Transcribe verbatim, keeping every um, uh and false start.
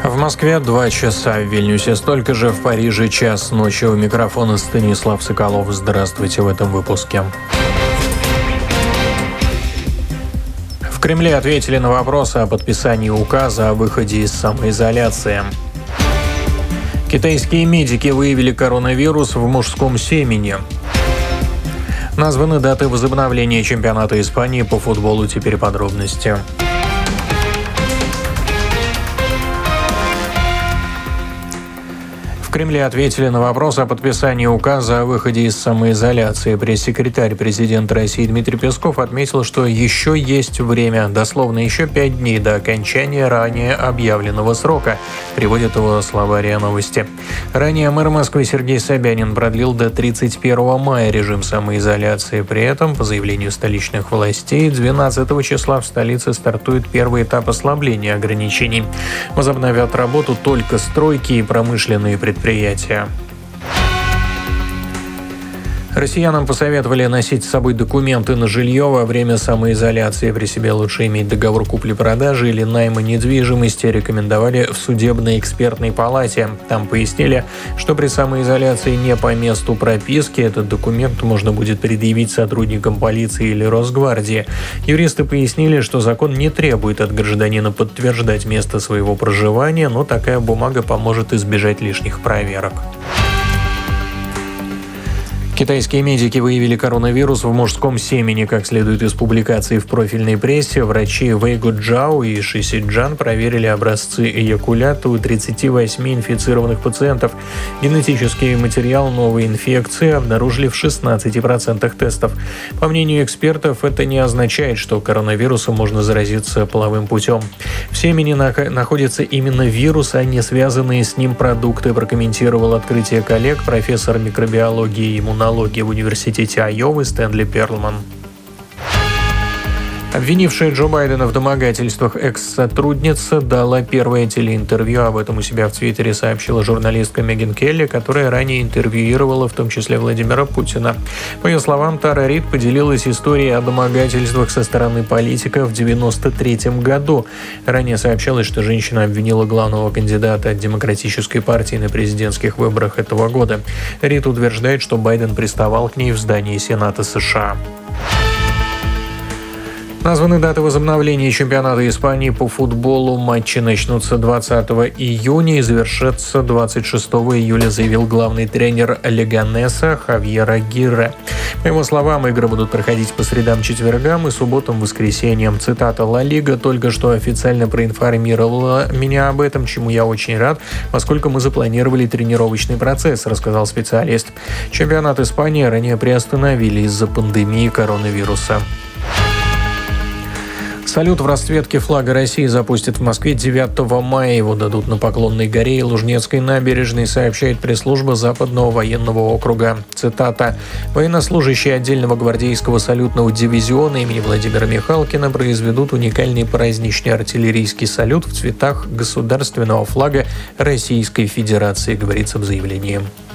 В Москве два часа, в Вильнюсе столько же, в Париже час ночи. У микрофона Станислав Соколов. Здравствуйте в этом выпуске. В Кремле ответили на вопросы о подписании указа о выходе из самоизоляции. Китайские медики выявили коронавирус в мужском семени. Названы даты возобновления чемпионата Испании по футболу. Теперь подробности. В Кремле ответили на вопрос о подписании указа о выходе из самоизоляции. Пресс-секретарь президента России Дмитрий Песков отметил, что еще есть время, дословно еще пять дней до окончания ранее объявленного срока, приводит его слова РИА Новости. Ранее мэр Москвы Сергей Собянин продлил до тридцать первого мая режим самоизоляции. При этом, по заявлению столичных властей, двенадцатого числа в столице стартует первый этап ослабления ограничений. Возобновят работу только стройки и промышленные предприятия. Предприятия. Россиянам посоветовали носить с собой документы на жилье во время самоизоляции. При себе лучше иметь договор купли-продажи или найма недвижимости, рекомендовали в судебной экспертной палате. Там пояснили, что при самоизоляции не по месту прописки этот документ можно будет предъявить сотрудникам полиции или Росгвардии. Юристы пояснили, что закон не требует от гражданина подтверждать место своего проживания, но такая бумага поможет избежать лишних проверок. Китайские медики выявили коронавирус в мужском семени. Как следует из публикаций в профильной прессе, врачи Вэй Гуджао и Ши Сиджан проверили образцы эякулята у тридцати восьми инфицированных пациентов. Генетический материал новой инфекции обнаружили в шестнадцати процентах тестов. По мнению экспертов, это не означает, что коронавирусом можно заразиться половым путем. В семени находится именно вирус, а не связанные с ним продукты, прокомментировал открытие коллег профессор микробиологии и иммунологии в университете Айовы Стэнли Перлман. Обвинившая Джо Байдена в домогательствах экс-сотрудница дала первое телеинтервью. Об этом у себя в Твиттере сообщила журналистка Меган Келли, которая ранее интервьюировала в том числе Владимира Путина. По ее словам, Тара Рид поделилась историей о домогательствах со стороны политика в девяносто третьем году. Ранее сообщалось, что женщина обвинила главного кандидата от Демократической партии на президентских выборах этого года. Рид утверждает, что Байден приставал к ней в здании Сената США. Названы даты возобновления чемпионата Испании по футболу. Матчи начнутся двадцатого июня и завершатся двадцать шестого июля, заявил главный тренер Леганеса Хавьер Агирре. По его словам, игры будут проходить по средам, четвергам и субботам, воскресеньям. Цитата: «Ла Лига только что официально проинформировала меня об этом, чему я очень рад, поскольку мы запланировали тренировочный процесс», рассказал специалист. Чемпионат Испании ранее приостановили из-за пандемии коронавируса. Салют в расцветке флага России запустят в Москве девятого мая. Его дадут на Поклонной горе и Лужнецкой набережной, сообщает пресс-служба Западного военного округа. Цитата: «Военнослужащие отдельного гвардейского салютного дивизиона имени Владимира Михалкина произведут уникальный праздничный артиллерийский салют в цветах государственного флага Российской Федерации», говорится в заявлении.